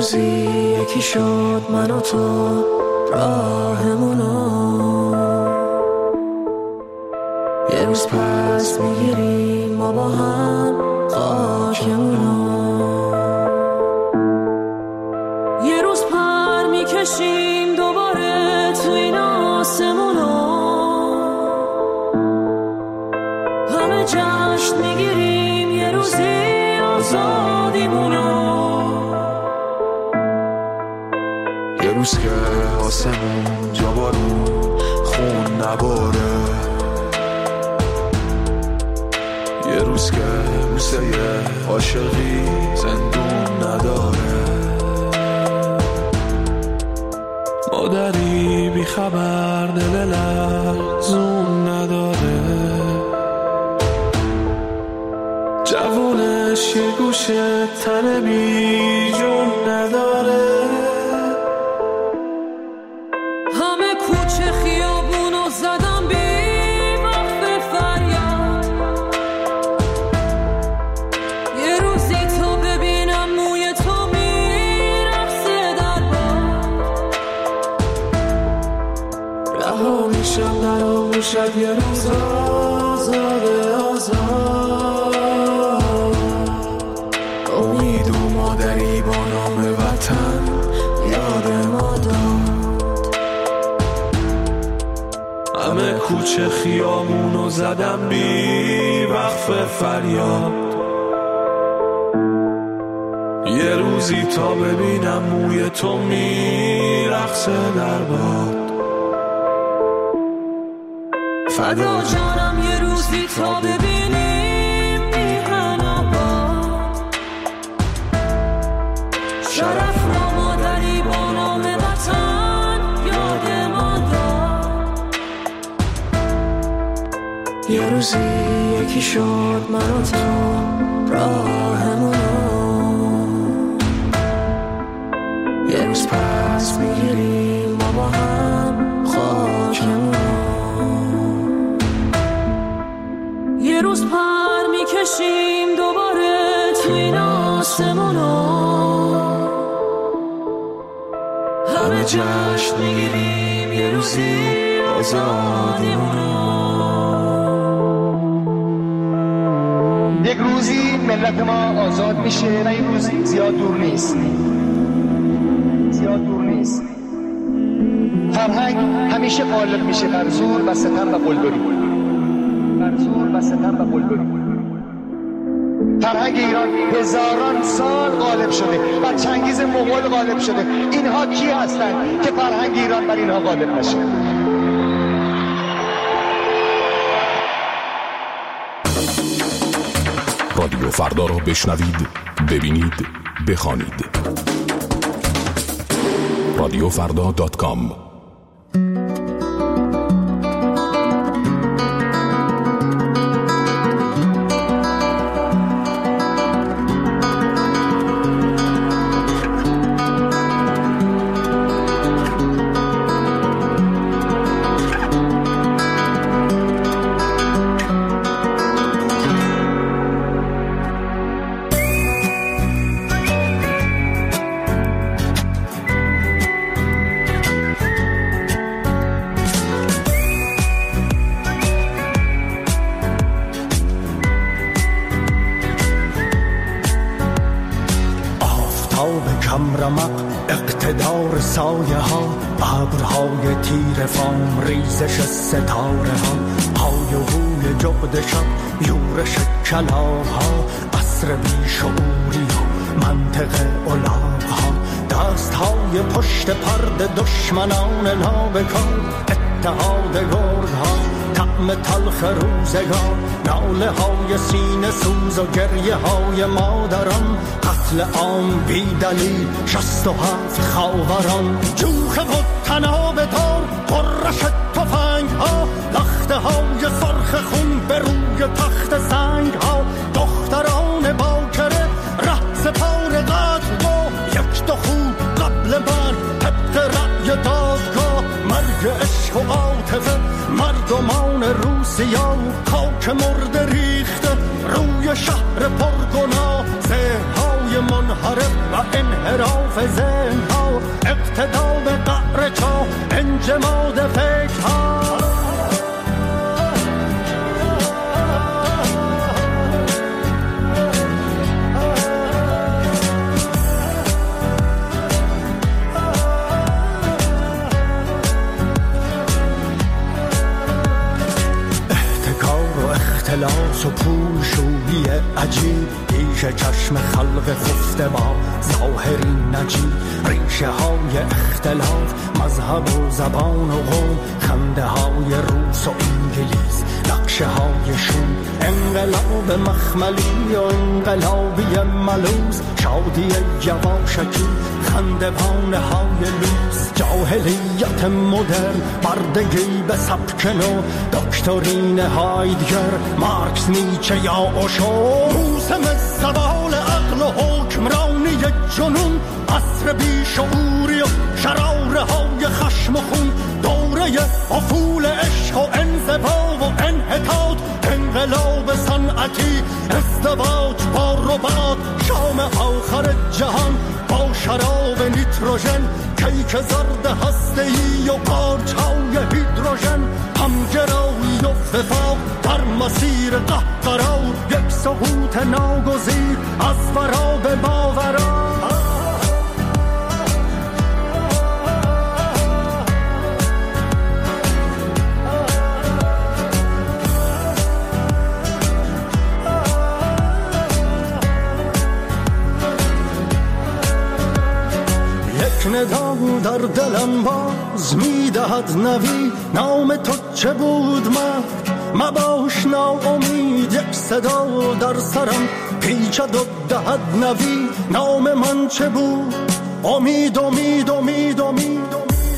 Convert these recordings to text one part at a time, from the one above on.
روزی یکی شد من و تو راهمونو، یه روز پس میگیریم ما با هم خاکمونو، یه روز پر میکشیم دوباره تو این آسمونو، همه جشن میگیریم یه روزی آزادیمونو، یه روز که آسمون جا بارون خون نباره، یه روز که بوسه عاشقی زندون نداره، مادری بی خبر دل لرزون نداره، جوونش یه گوشه تن بی جون نداره، همه کوچه خیابونو زدم بی وقف فریاد، یه روزی تو ببینم موی تو میرقصه در باد، رها میشم در آغوشت یه روز آزاده آزاد، امید و مادری با نام وطن یاد ما داد، همه کوچه خیامونو زدم بی وقف فریاد، یه روزی تا ببینم موی تو میرقصه در باد، فدا جانم یه روزی تا ببینیم میهن آباد، شرف را مادری با نام وطن یاد ما داد، یه روزی یکی شد من و تو راهمونو، یه روز پس میگیریم ما با هم خاکمونو، یه روز پر میکشیم دوباره تو این آسمونو، همه جشن میگیریم یه روزی آزادیمونو. یک روزی ملت ما آزاد میشه و این روز زیاد دور نیست، زیاد دور نیست. فرهنگ همیشه غالب میشه بر زور و ستم و قلدری، بر زور و ستم و قلدری. فرهنگ ایران هزاران سال غالب شده، بر چنگیز مغول غالب شده. اینها کی هستند که فرهنگ ایران بر اینها غالب نشه؟ رادیو فردا را بشنوید، ببینید، بخوانید. رادیوفردا.com. اقتدار سایه ها، ابرهای تیر فام، ریزش ستاره ها، های و بوی جغد شب، یورش کلاها، عصر بیشعوری و منطق الاغ ها، دست های پشت پرد دشمنان نابکار، اتحاد گرگ ها، طعم تلخ روزگار، ناله های سینه سوز و گریه های مادران، قتل عام بی دلیل 67 خاوران، جوخه و تناب دار، قرش تفنگ ها، لخته های سرخ خون به روی تخت سنگ ها، دختران باکره ره سپار قتل با یک دو خون قبل مرگ، طبق رأی دادگاه، مرگ عشق و عاطفه، مردمان روسیا، خاک مرده ریخته روی شهر پرگناه، ذهن‌های منحرف و انحراف ذهن‌ها، اقتدا به قعر چاه، انجماد فکرها. اختلاس و پولشویی عجیب، پیش چشم خلق خفته با ظاهری نجیب. ریشه های اختلاف، مذهب و زبان و قوم، خنده های روس و انگلیس، نقشه های شوم. انقلاب مخملی و انقلابی ملوز، شادی یواشکی، خندوانه های لوس. جاهلیت مدرن، بردگی به سبک نو، دکترین هایدگر، مارکس، نیچه یا اوشو. موسم زوال عقل و حکمرانی جنون، عصر بیشعوری و شراره های خشم و خون. دوره افول عشق و انزوا و انحطاط، انقلاب صنعتی، ازدواج با ربات. شام آخر جهان با شراب نیتروژن، کیک زرد هسته‌ای و قارچ‌های هیدروژن. همگرایی و وفاق در مسیر قهقرا، یک سقوط ناگزیر از ورا به ماورا. ندا در دلم باز میدهد نوی، نام تو چه بود مباش ناامید. یک صدا در سرم پیچد و دهد نوی، نام من چه بود؟ امید امید امید امید.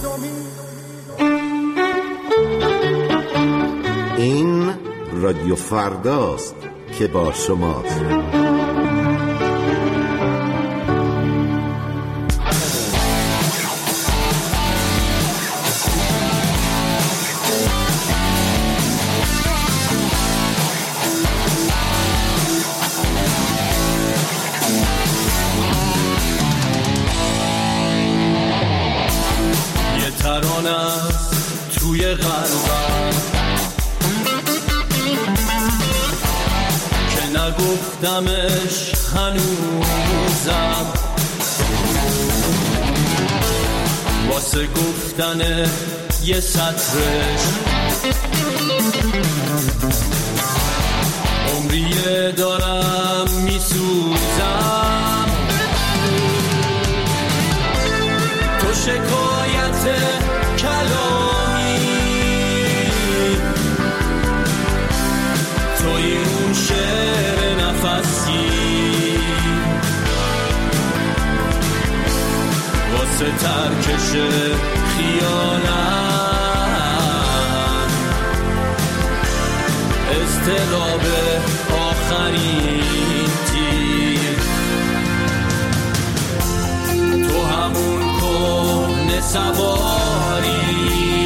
این رادیو فرداست که با شماست. توی قلبم که نگفتمش هنوزم، واسه گفتن یه سطرش عمریه دارم میسوزم. تو شکایت کلامی، توی اون شعر نفسی، واسه ترکش خیالم اضطراب آخرین تیر. تو همون کهنه سواری،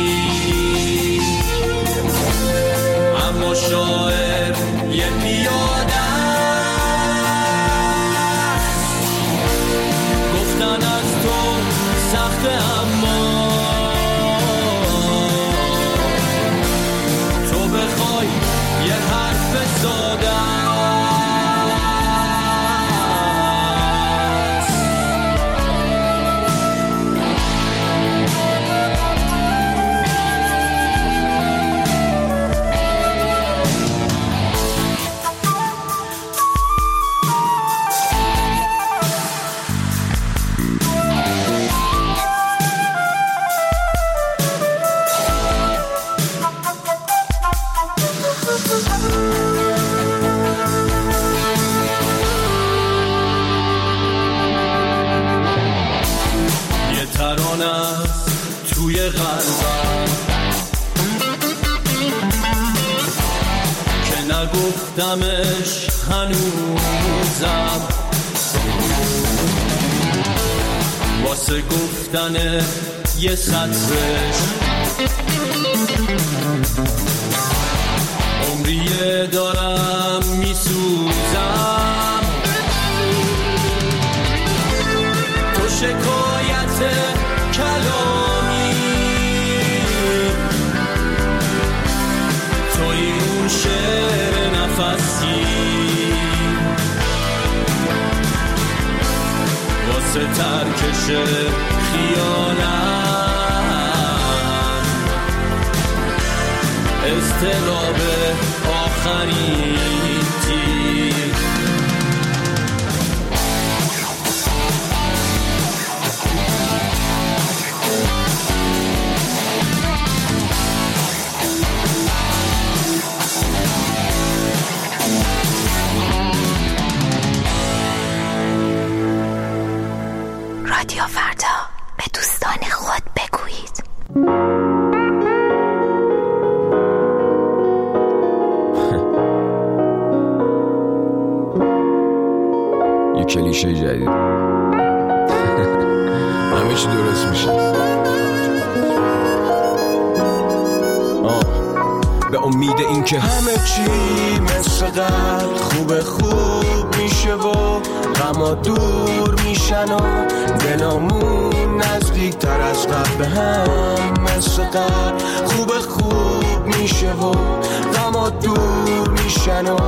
اما شاعر یه پیاده. گفتن از تو سخته اما تو بخوای یه حرف ساده. توی قلبم که نگفتمش هنوزم، واسه گفتن یه سطرش عمریه دارم میسوزم. توی اون شعر نفسی واسه ترکش خیانت اضطراب آخرین تیر رادیو فردا به دوستان خود بگویید. یه کلیشه جدید همه چی درست میشه. به امید این که همه چی مثل قبل خوب میشه و غما دور میشن و دلامون نزدیک تر از قبل به هم مثل قبل خوب میشه و غما دور میشن و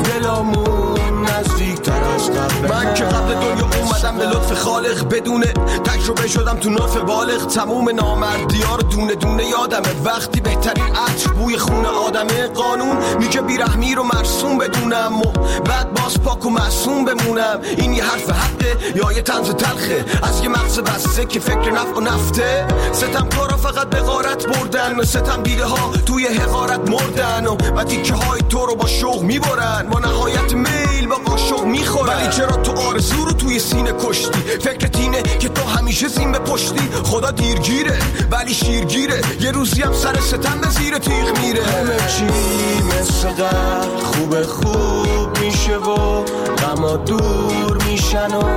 دلامون نزدیک تر از قبل. من که قبل دنیا اومدم به لطف خالق بدون تجربه شدم تو ناف بالغ. تموم نامردی‌ها رو دونه دونه یادمه وقتی بهترین عطر بوی خون آدمه. قانون میگه بیرحمی رو مرسوم بدونم و بعد باز پاک و معصوم بمونم. این یه حرف حقه یا یه طنز تلخه از یه مغز بسته که فکر نفع و نفته. ستم کارا فقط به غارت بردن و ستم دیده ها توی حقارت مردن و تیکه های تو رو با شوق میبرن با نهایت میل با قاشق میخورن. ولی چرا تو آرزو رو توی سینه کشتی؟ فکرت اینه که تو همیشه زین به پشتی. خدا دیرگیره ولی شیرگیره یه روزی هم سر ستم به زیر تیغ میره. همه چی مثل قبل خوب میشه و غما دور میشن و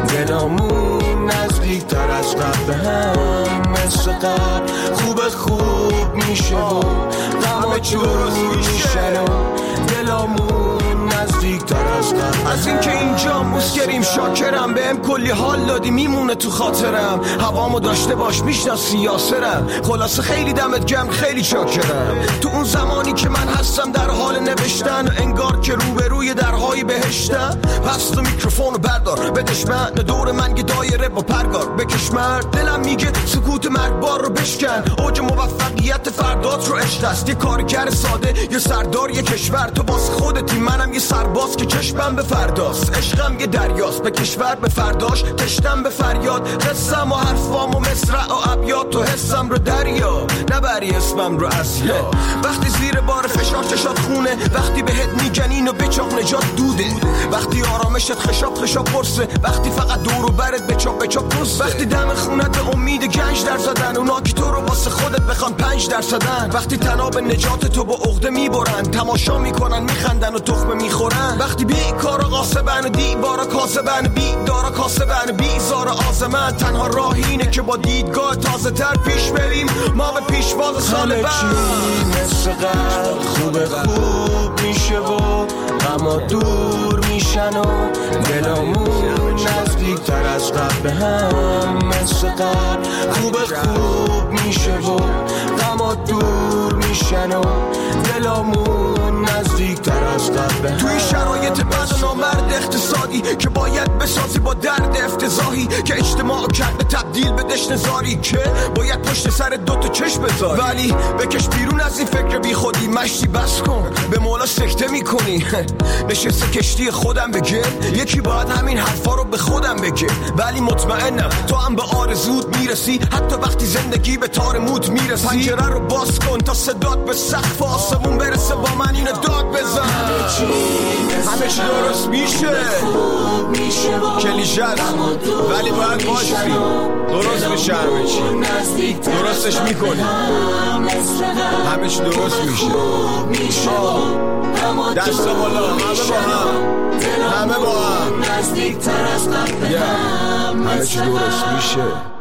دلامون نزدیک تر از قبل به هم مثل قبل خوب میشه و غما دور میشن و دلامون نزدیک تر از قبل. از این که اینجا مسکریم شاکرم بهم کلی حال دادی میمونه تو خاطرم. هوامو داشته باش میشناسی یاسرم. خلاصه خیلی دمت گرم خیلی شاکرم. تو اون زمانی که من هستم در حال نوشتن انگار که روبروی درهای بهشتم. پس تو میکروفونو بردار بدش من دور من یه دایره با پرگار بکش مرد. دلم میگه سکوت مرگبار رو بشکن. اوج موفقیت فردات رو عشق است. یه کارگر ساده یه سردار یه کشور. تو باز خودتی منم یه سرباز که چشمم به فرداست. عشقم یه دریاست به کشور به فرداش تشتم به فریاد. قصم و حرفام و مصرع و ابیات تو حسم رو دریا نبری اسمم رو اسیا. وقتی زیر بار فشار چشات خونه وقتی بهت میگن اینو بچاق نجات دوده. وقتی آرامشت خشاب پرسه وقتی فقط دور و برت بچاق پرسه. وقتی دم خونت به امید گنج در زدن اونا که تو رو واسه خودت بخوان 5%. وقتی تناب نجات تو با عقده میبرن تماشا میکنن میخندن و تخمه میخورن. وقتی بیکارا قاسبن و دیبارا کاسبن بیدارا کاسبن بیزار آزمن. تنها راه اینه که با دیدگاه تازه تر پیش بریم ما به پیشواز سال بعد. مثل قبل خوب میشه و غما دور میشن و دلامون نزدیک تر از قبل به هم مثل قبل خوب میشه و غما دور میشن و دلامون نزدیک تر از قبل. توی شرایط بد و نامرد اقتصادی که باید بسازی با درد افتضاحی که اجتماع کرده تبدیل به دشنزاری که باید پشت سر دوتا چشم بذاری. ولی بکش بیرون از این فکر بی خودی مشتی بس کن به مولا سکته میکنی. نشسته کشتی خودم بگه یکی باید همین حرفا رو به خودم بگه. ولی مطمئنم تو هم به آرزوت میرسی حتی وقتی زندگی به تار موت میرسی. پنجره رو باز کن تا صدات به سقف آسمون برسه با من اینو داد بزن. همه چی درست میشه کلیشه است ولی باید باشی درست میشه. همه چی درستش میکنی همه چی درست میشه. دست بالا همه با هم همه چی درست میشه.